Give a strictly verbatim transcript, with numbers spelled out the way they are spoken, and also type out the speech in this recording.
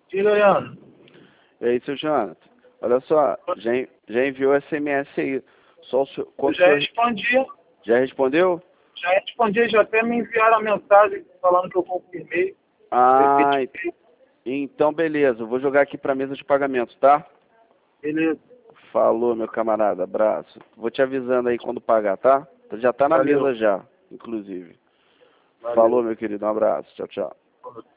Diga, Leandro. E aí, seu Jonathan? Olha só, já, en- já enviou S M S aí. Só o seu, Eu quanto o já senhor- respondi, já respondeu? já respondi, já até me enviaram a mensagem falando que eu confirmei. Ah, e- Efetivei. então beleza. Eu vou jogar aqui pra mesa de pagamento, tá? Beleza. Falou, meu camarada. Abraço. Vou te avisando aí quando pagar, tá? Já tá na Valeu. mesa já, inclusive. Valeu. Falou, meu querido. Um abraço. Tchau, tchau.